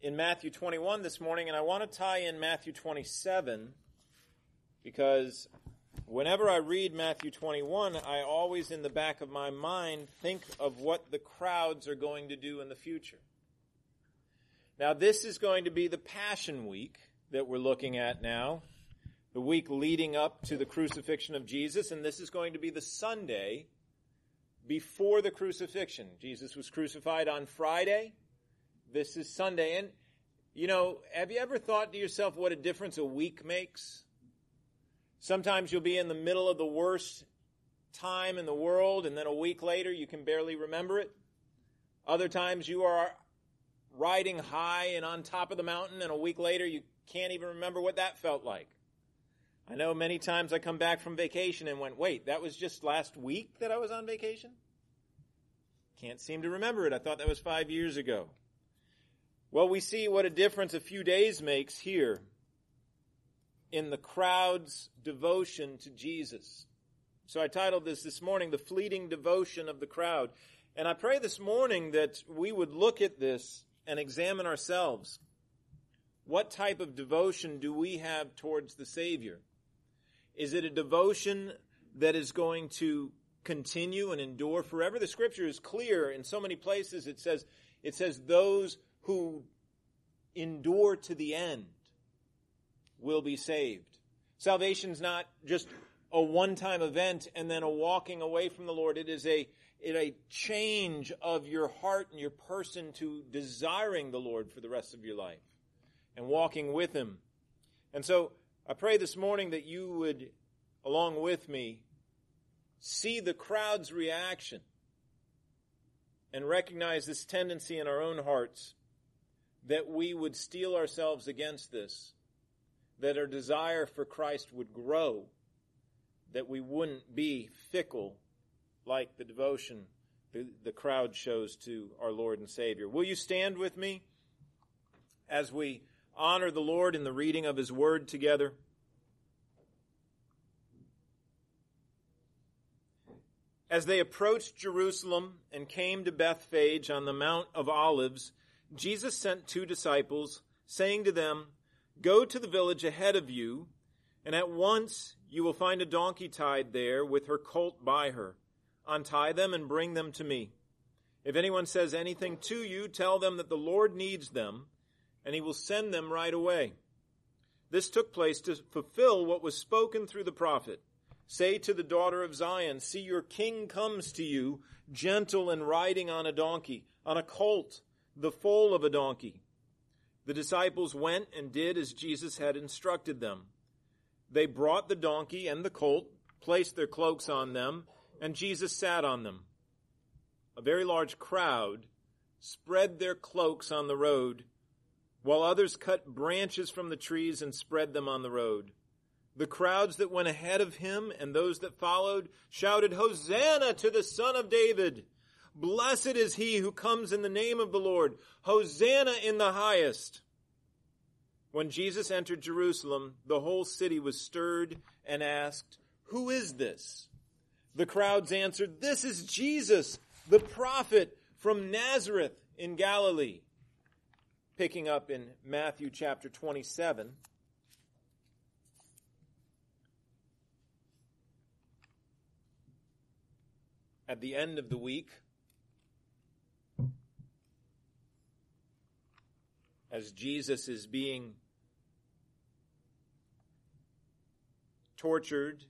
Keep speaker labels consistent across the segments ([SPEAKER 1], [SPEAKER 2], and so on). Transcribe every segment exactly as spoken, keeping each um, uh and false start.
[SPEAKER 1] in Matthew twenty-one this morning, and I want to tie in Matthew twenty-seven because whenever I read Matthew twenty-one, I always, in the back of my mind, think of what the crowds are going to do in the future. Now, this is going to be the Passion Week that we're looking at now, the week leading up to the crucifixion of Jesus, and this is going to be the Sunday before the crucifixion. Jesus was crucified on Friday. This is Sunday. And, you know, have you ever thought to yourself what a difference a week makes? Sometimes you'll be in the middle of the worst time in the world, and then a week later you can barely remember it. Other times you are riding high and on top of the mountain, and a week later you can't even remember what that felt like. I know many times I come back from vacation and went, wait, that was just last week that I was on vacation? Can't seem to remember it. I thought that was five years ago. Well, we see what a difference a few days makes here in the crowd's devotion to Jesus. So I titled this this morning, The Fleeting Devotion of the Crowd. And I pray this morning that we would look at this and examine ourselves. What type of devotion do we have towards the Savior? Is it a devotion that is going to continue and endure forever? The Scripture is clear in so many places. It says, it says those who endure to the end will be saved. Salvation's not just a one-time event and then a walking away from the Lord. It is a, it a change of your heart and your person to desiring the Lord for the rest of your life and walking with Him. And so I pray this morning that you would, along with me, see the crowd's reaction and recognize this tendency in our own hearts that we would steel ourselves against this, that our desire for Christ would grow, that we wouldn't be fickle like the devotion the, the crowd shows to our Lord and Savior. Will you stand with me as we honor the Lord in the reading of His Word together? As they approached Jerusalem and came to Bethphage on the Mount of Olives, Jesus sent two disciples, saying to them, "Go to the village ahead of you, and at once you will find a donkey tied there with her colt by her. Untie them and bring them to me. If anyone says anything to you, tell them that the Lord needs them, and He will send them right away." This took place to fulfill what was spoken through the prophet. "Say to the daughter of Zion, see, your king comes to you, gentle and riding on a donkey, on a colt, the foal of a donkey." The disciples went and did as Jesus had instructed them. They brought the donkey and the colt, placed their cloaks on them, and Jesus sat on them. A very large crowd spread their cloaks on the road, while others cut branches from the trees and spread them on the road. The crowds that went ahead of Him and those that followed shouted, "Hosanna to the Son of David! Blessed is He who comes in the name of the Lord! Hosanna in the highest!" When Jesus entered Jerusalem, the whole city was stirred and asked, "Who is this?" The crowds answered, "This is Jesus, the prophet from Nazareth in Galilee." Picking up in Matthew chapter twenty-seven. At the end of the week, as Jesus is being tortured,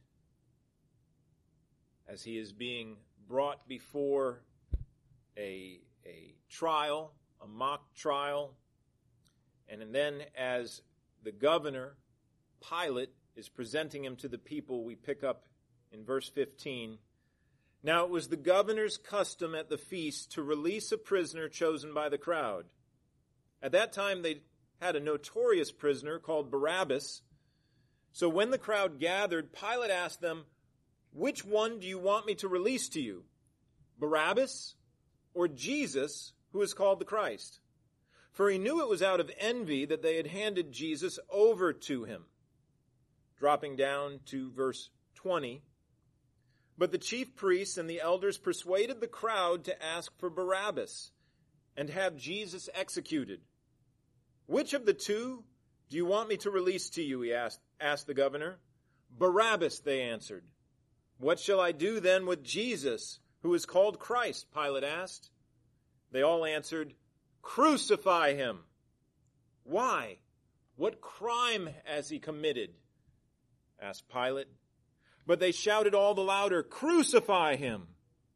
[SPEAKER 1] as He is being brought before a, a trial, a mock trial, and then as the governor, Pilate, is presenting Him to the people, we pick up in verse fifteen. "Now it was the governor's custom at the feast to release a prisoner chosen by the crowd. At that time they had a notorious prisoner called Barabbas. So when the crowd gathered, Pilate asked them, 'Which one do you want me to release to you, Barabbas or Jesus, who is called the Christ?' For he knew it was out of envy that they had handed Jesus over to him." Dropping down to verse twenty. "But the chief priests and the elders persuaded the crowd to ask for Barabbas and have Jesus executed. Which of the two do you want me to release to you, he asked, asked the governor. Barabbas, they answered. What shall I do then with Jesus, who is called Christ? Pilate asked. They all answered, crucify him. Why? What crime has he committed? Asked Pilate. But they shouted all the louder, crucify him.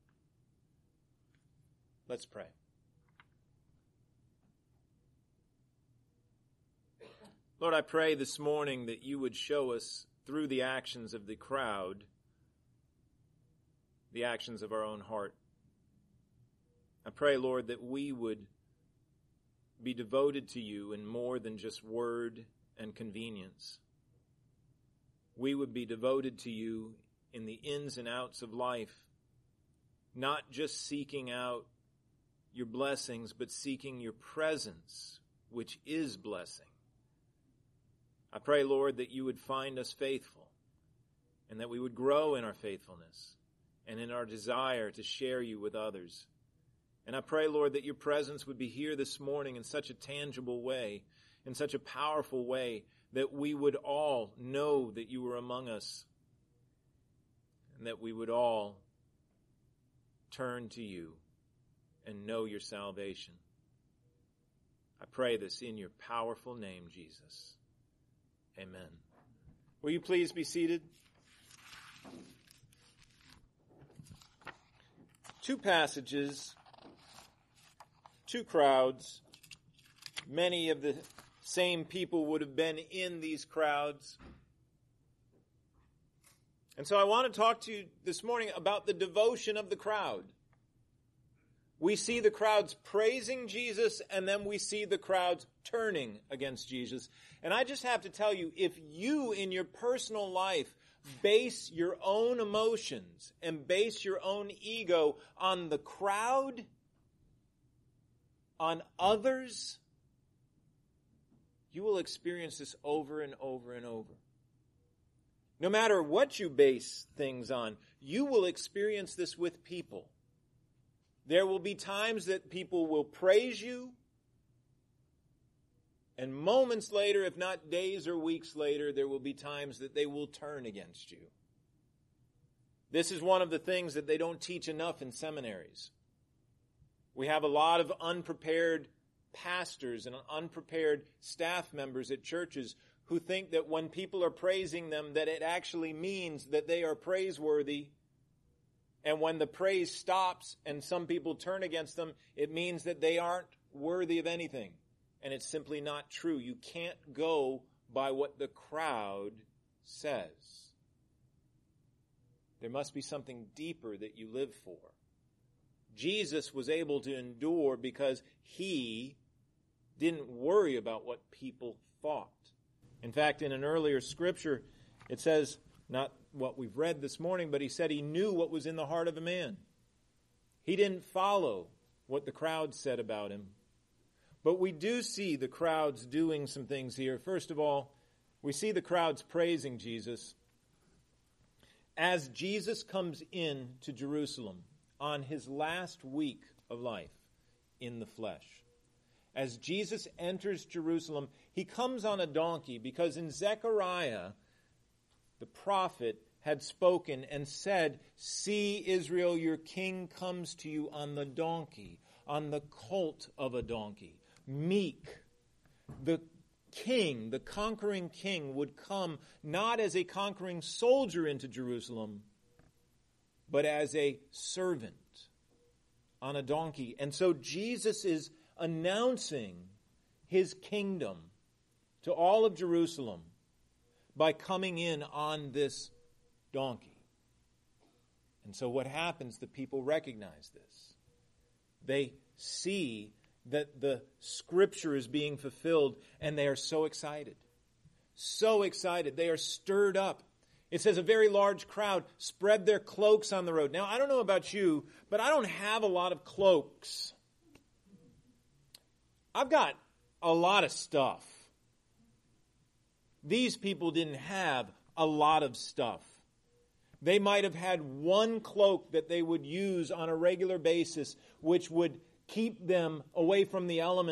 [SPEAKER 1] Let's pray. Lord, I pray this morning that you would show us through the actions of the crowd, the actions of our own heart. I pray, Lord, that we would be devoted to you in more than just word and convenience. We would be devoted to you in the ins and outs of life, not just seeking out your blessings, but seeking your presence, which is blessing. I pray, Lord, that you would find us faithful and that we would grow in our faithfulness and in our desire to share you with others. And I pray, Lord, that your presence would be here this morning in such a tangible way, in such a powerful way, that we would all know that you were among us and that we would all turn to you and know your salvation. I pray this in your powerful name, Jesus. Amen. Will you please be seated? Two passages, two crowds. Many of the same people would have been in these crowds. And so I want to talk to you this morning about the devotion of the crowd. We see the crowds praising Jesus, and then we see the crowds turning against Jesus. And I just have to tell you, if you in your personal life base your own emotions and base your own ego on the crowd, on others, you will experience this over and over and over. No matter what you base things on, you will experience this with people. There will be times that people will praise you, and moments later, if not days or weeks later, there will be times that they will turn against you. This is one of the things that they don't teach enough in seminaries. We have a lot of unprepared pastors and unprepared staff members at churches who think that when people are praising them, that it actually means that they are praiseworthy. And when the praise stops and some people turn against them, it means that they aren't worthy of anything. And it's simply not true. You can't go by what the crowd says. There must be something deeper that you live for. Jesus was able to endure because he didn't worry about what people thought. In fact, in an earlier scripture, it says, not what we've read this morning, but he said he knew what was in the heart of a man. He didn't follow what the crowd said about him. But we do see the crowds doing some things here. First of all, we see the crowds praising Jesus. As Jesus comes in to Jerusalem on his last week of life in the flesh, as Jesus enters Jerusalem, he comes on a donkey because in Zechariah, the prophet had spoken and said, "See, Israel, your king comes to you on the donkey, on the colt of a donkey, meek." The king, the conquering king, would come not as a conquering soldier into Jerusalem, but as a servant on a donkey. And so Jesus is announcing his kingdom to all of Jerusalem by coming in on this donkey. And so what happens? The people recognize this. They see that the scripture is being fulfilled, and they are so excited. So excited. They are stirred up. It says a very large crowd spread their cloaks on the road. Now, I don't know about you, but I don't have a lot of cloaks. I've got a lot of stuff. These people didn't have a lot of stuff. They might have had one cloak that they would use on a regular basis, which would keep them away from the elements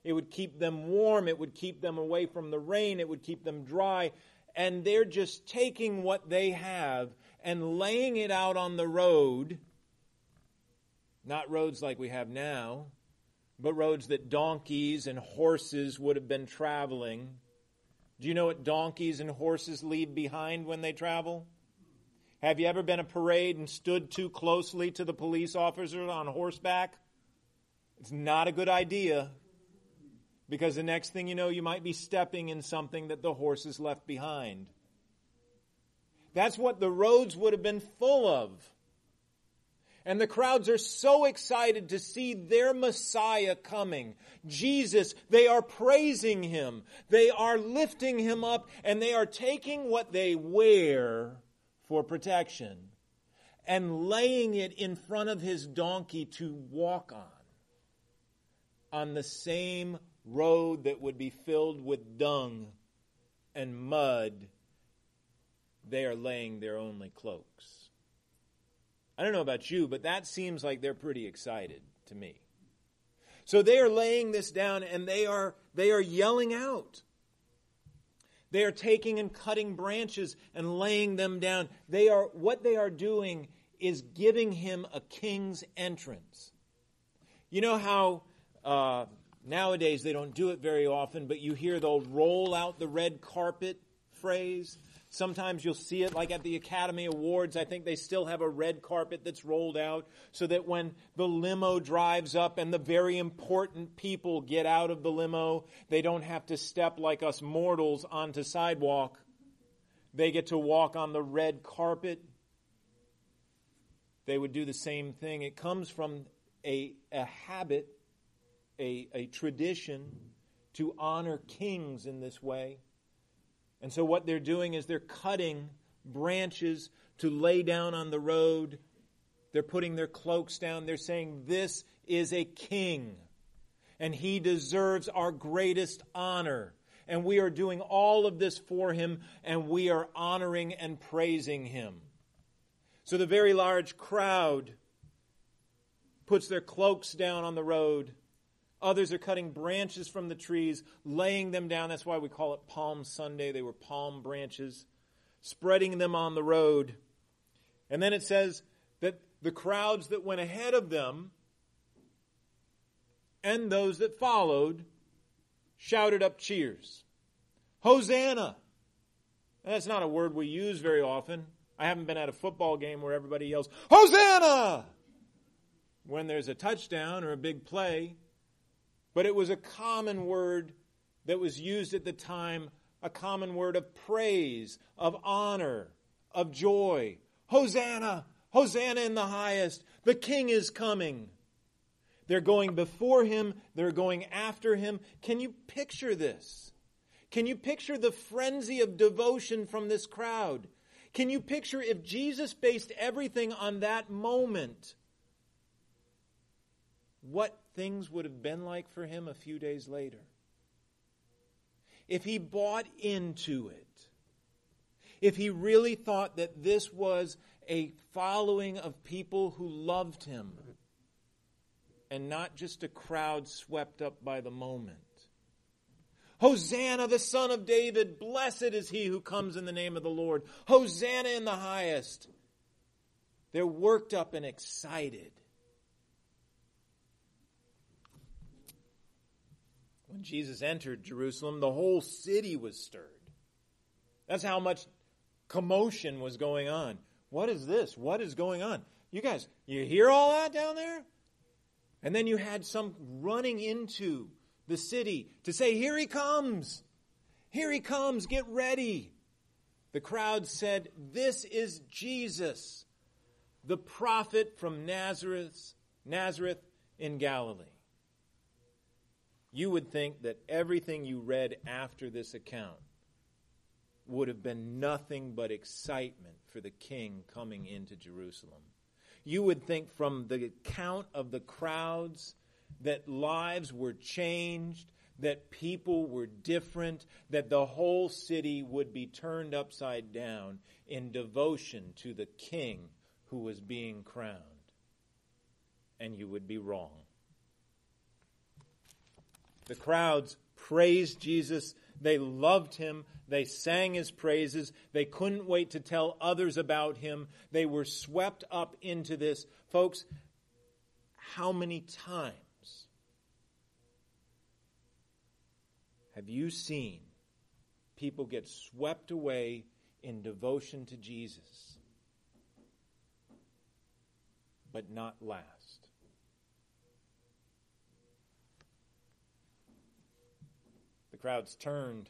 [SPEAKER 1] It would keep them warm. It would keep them away from the rain. It would keep them dry. And they're just taking what they have and laying it out on the road. Not roads like we have now, but roads that donkeys and horses would have been traveling. Do you know what donkeys and horses leave behind when they travel? Have you ever been at a parade and stood too closely to the police officer on horseback? It's not a good idea, because the next thing you know, you might be stepping in something that the horses left behind. That's what the roads would have been full of. And the crowds are so excited to see their Messiah coming. Jesus, they are praising him. They are lifting him up, and they are taking what they wear for protection and laying it in front of his donkey to walk on, on the same road that would be filled with dung and mud. They are laying their only cloaks. I don't know about you, but that seems like they're pretty excited to me. So they are laying this down, and they are they are yelling out. They are taking and cutting branches and laying them down. They are what they are doing is giving him a king's entrance. You know how uh, nowadays they don't do it very often, but you hear they'll roll out the red carpet phrase. Sometimes you'll see it like at the Academy Awards. I think they still have a red carpet that's rolled out so that when the limo drives up and the very important people get out of the limo, they don't have to step like us mortals onto sidewalk. They get to walk on the red carpet. They would do the same thing. It comes from a, a habit, a, a tradition to honor kings in this way. And so what they're doing is they're cutting branches to lay down on the road. They're putting their cloaks down. They're saying, this is a king, and he deserves our greatest honor. And we are doing all of this for him, and we are honoring and praising him. So the very large crowd puts their cloaks down on the road. Others are cutting branches from the trees, laying them down. That's why we call it Palm Sunday. They were palm branches, spreading them on the road. And then it says that the crowds that went ahead of them and those that followed shouted up cheers. Hosanna! And that's not a word we use very often. I haven't been at a football game where everybody yells, Hosanna! when there's a touchdown or a big play. But it was a common word that was used at the time, a common word of praise, of honor, of joy. Hosanna! Hosanna in the highest! The King is coming! They're going before him. They're going after him. Can you picture this? Can you picture the frenzy of devotion from this crowd? Can you picture if Jesus based everything on that moment, what things would have been like for him a few days later? If he bought into it, if he really thought that this was a following of people who loved him and not just a crowd swept up by the moment. Hosanna, the Son of David, blessed is he who comes in the name of the Lord. Hosanna in the highest. They're worked up and excited. When Jesus entered Jerusalem, the whole city was stirred. That's how much commotion was going on. What is this? What is going on? You guys, you hear all that down there? And then you had some running into the city to say, here he comes. Here he comes. Get ready. The crowd said, this is Jesus, the prophet from Nazareth, Nazareth in Galilee. You would think that everything you read after this account would have been nothing but excitement for the king coming into Jerusalem. You would think from the account of the crowds that lives were changed, that people were different, that the whole city would be turned upside down in devotion to the king who was being crowned. And you would be wrong. The crowds praised Jesus. They loved him. They sang his praises. They couldn't wait to tell others about him. They were swept up into this. Folks, how many times have you seen people get swept away in devotion to Jesus, but not last? The crowds turned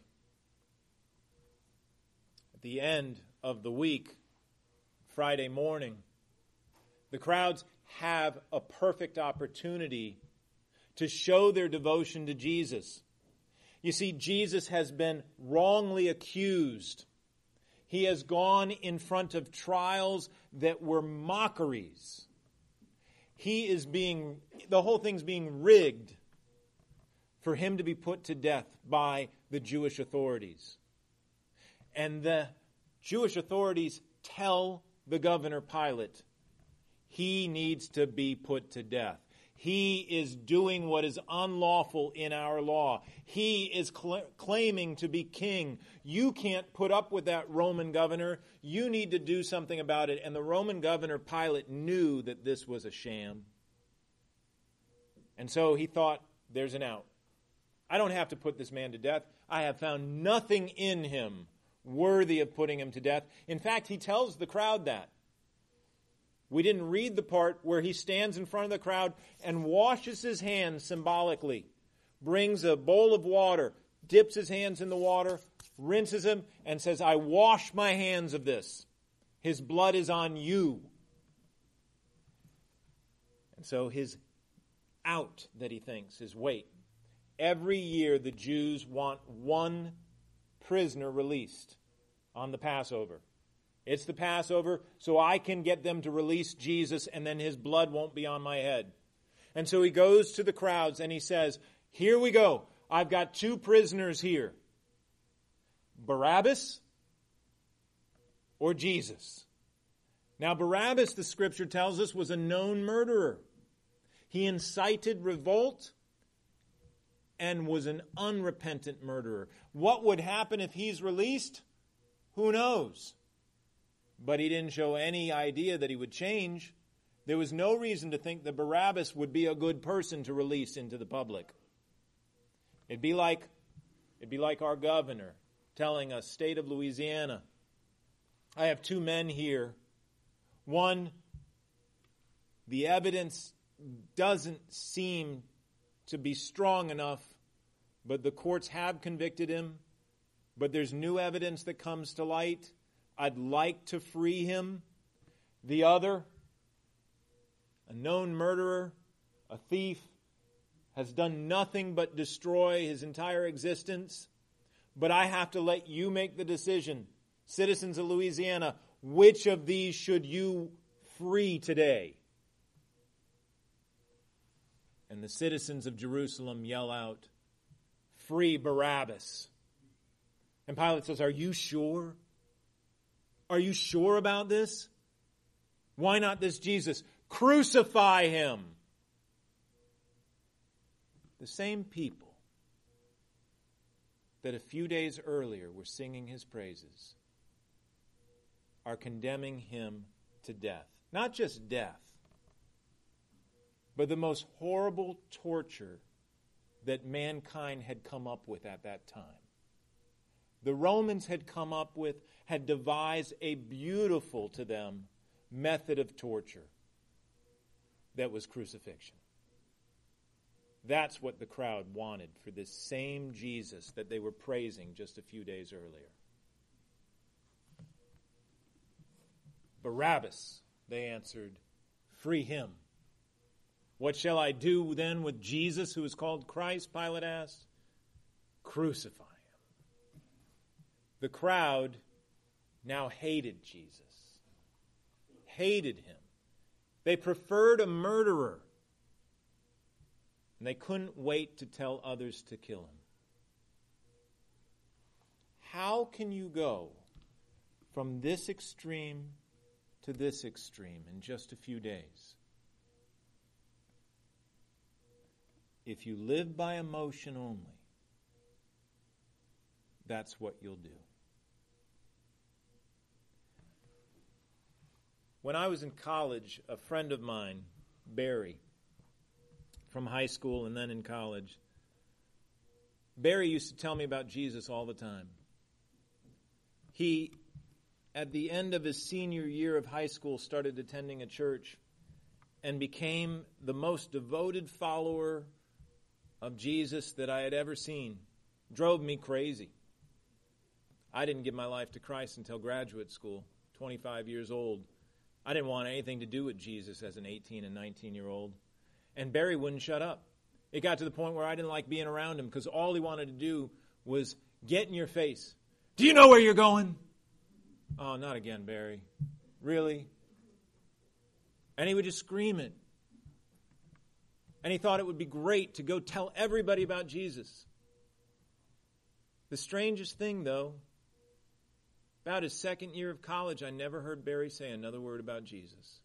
[SPEAKER 1] at the end of the week, Friday morning. The crowds have a perfect opportunity to show their devotion to Jesus. You see, Jesus has been wrongly accused. He has gone in front of trials that were mockeries. He is being, the whole thing's being rigged for him to be put to death by the Jewish authorities. And the Jewish authorities tell the governor Pilate, he needs to be put to death. He is doing what is unlawful in our law. He is cl- claiming to be king. You can't put up with that, Roman governor. You need to do something about it. And the Roman governor Pilate knew that this was a sham. And so he thought, there's an out. I don't have to put this man to death. I have found nothing in him worthy of putting him to death. In fact, he tells the crowd that. We didn't read the part where he stands in front of the crowd and washes his hands symbolically, brings a bowl of water, dips his hands in the water, rinses them, and says, I wash my hands of this. His blood is on you. And so his out that he thinks is wait. Every year the Jews want one prisoner released on the Passover. It's the Passover, so I can get them to release Jesus, and then his blood won't be on my head. And so he goes to the crowds and he says, here we go. I've got two prisoners here. Barabbas or Jesus? Now, Barabbas, the scripture tells us, was a known murderer. He incited revolt and was an unrepentant murderer. What would happen if he's released? Who knows? But he didn't show any idea that he would change. There was no reason to think that Barabbas would be a good person to release into the public. It'd be like, it'd be like our governor telling us, state of Louisiana, I have two men here. One, the evidence doesn't seem to be strong enough, but the courts have convicted him, but there's new evidence that comes to light. I'd like to free him. The other, a known murderer, a thief, has done nothing but destroy his entire existence. But I have to let you make the decision. Citizens of Louisiana, which of these should you free today? And the citizens of Jerusalem yell out, free Barabbas. And Pilate says, are you sure? Are you sure about this? Why not this Jesus? Crucify him. The same people that a few days earlier were singing his praises are condemning him to death. Not just death, but the most horrible torture that mankind had come up with at that time. The Romans had come up with, had devised a beautiful to them method of torture that was crucifixion. That's what the crowd wanted for this same Jesus that they were praising just a few days earlier. Barabbas, they answered, free him. What shall I do then with Jesus, who is called Christ? Pilate asked. Crucify him. The crowd now hated Jesus, hated him. They preferred a murderer, and they couldn't wait to tell others to kill him. How can you go from this extreme to this extreme in just a few days? if you live by emotion only, that's what you'll do. When I was in college, a friend of mine, Barry, from high school and then in college, Barry used to tell me about Jesus all the time. He, at the end of his senior year of high school, started attending a church and became the most devoted follower of Jesus that I had ever seen. Drove me crazy. I didn't give my life to Christ until graduate school, twenty-five years old. I didn't want anything to do with Jesus as an eighteen and nineteen-year-old. And Barry wouldn't shut up. It got to the point where I didn't like being around him because all he wanted to do was get in your face. Do you know where you're going? Oh, not again, Barry. Really? And he would just scream it. And he thought it would be great to go tell everybody about Jesus. The strangest thing, though, about his second year of college, I never heard Barry say another word about Jesus.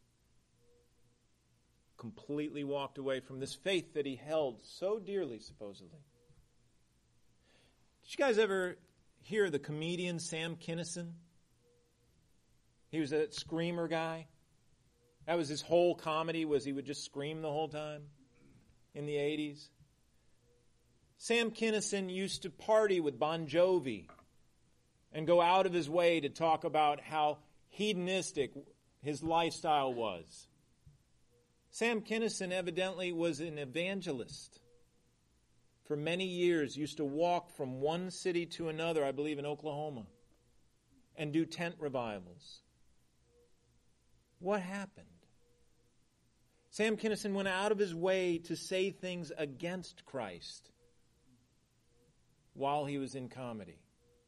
[SPEAKER 1] Completely walked away from this faith that he held so dearly, supposedly. Did you guys ever hear the comedian Sam Kinison? He was that screamer guy. That was his whole comedy, was he would just scream the whole time in the eighties. Sam Kinison used to party with Bon Jovi and go out of his way to talk about how hedonistic his lifestyle was. Sam Kinison evidently was an evangelist. For many years, used to walk from one city to another, I believe in Oklahoma, and do tent revivals. What happened? Sam Kinison went out of his way to say things against Christ while he was in comedy.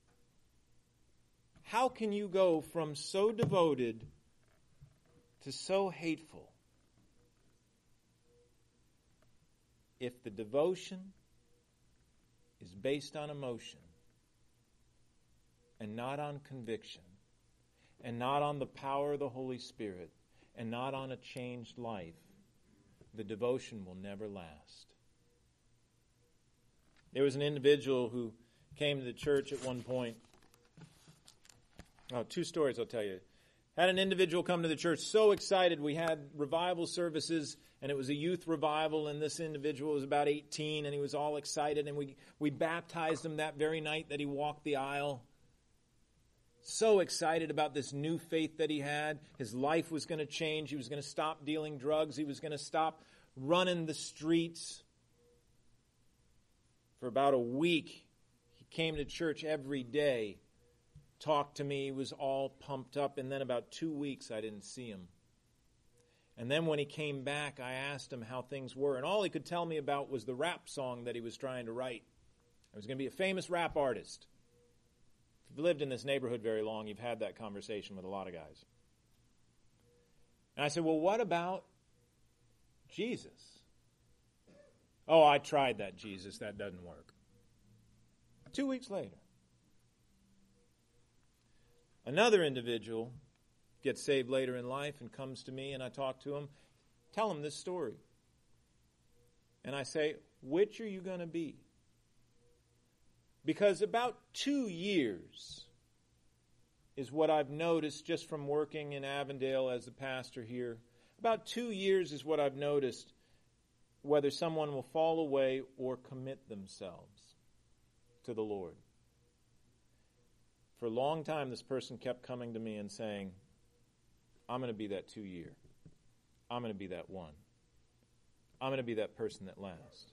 [SPEAKER 1] How can you go from so devoted to so hateful if the devotion is based on emotion and not on conviction and not on the power of the Holy Spirit and not on a changed life? The devotion will never last. There was an individual who came to the church at one point. Oh, two stories I'll tell you. Had an individual come to the church so excited. We had revival services, and it was a youth revival, and this individual was about eighteen, and he was all excited, and we, we baptized him that very night that he walked the aisle. So excited about this new faith that he had. His life was going to change. He was going to stop dealing drugs. He was going to stop running the streets. For about a week, he came to church every day, talked to me, was all pumped up, and then about two weeks I didn't see him. And then when he came back, I asked him how things were, and all he could tell me about was the rap song that he was trying to write. He was going to be a famous rap artist. If you've lived in this neighborhood very long, you've had that conversation with a lot of guys. And I said, well, what about Jesus? Oh, I tried that, Jesus. That doesn't work. Two weeks later, another individual gets saved later in life and comes to me, and I talk to him, tell him this story. And I say, which are you going to be? Because about two years is what I've noticed just from working in Avondale as a pastor here. About two years is what I've noticed whether someone will fall away or commit themselves to the Lord. For a long time, this person kept coming to me and saying, I'm going to be that two year. I'm going to be that one. I'm going to be that person that lasts.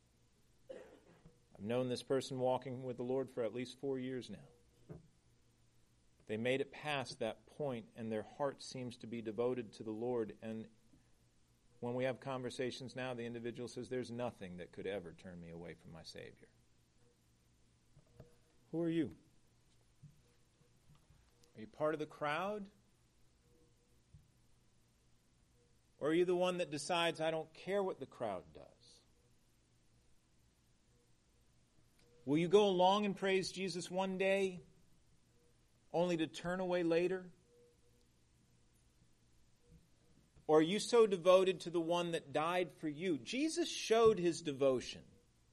[SPEAKER 1] I've known this person walking with the Lord for at least four years now. They made it past that point, and their heart seems to be devoted to the Lord. And when we have conversations now, the individual says, there's nothing that could ever turn me away from my Savior. Who are you? Are you part of the crowd? Or are you the one that decides, I don't care what the crowd does? Will you go along and praise Jesus one day, only to turn away later? Or are you so devoted to the one that died for you? Jesus showed his devotion.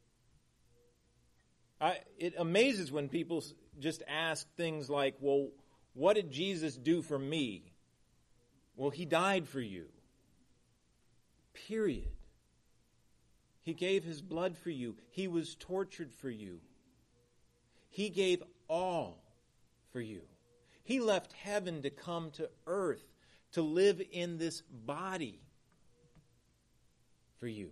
[SPEAKER 1] I, it amazes when people just ask things like, well, what did Jesus do for me? Well, he died for you. Period. He gave his blood for you. He was tortured for you. He gave all for you. He left heaven to come to earth, to live in this body for you.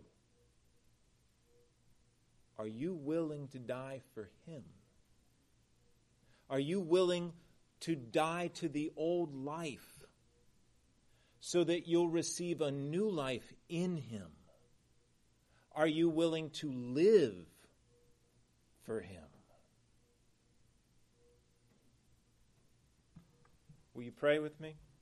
[SPEAKER 1] Are you willing to die for him? Are you willing to die to the old life so that you'll receive a new life in him? Are you willing to live for him? Will you pray with me?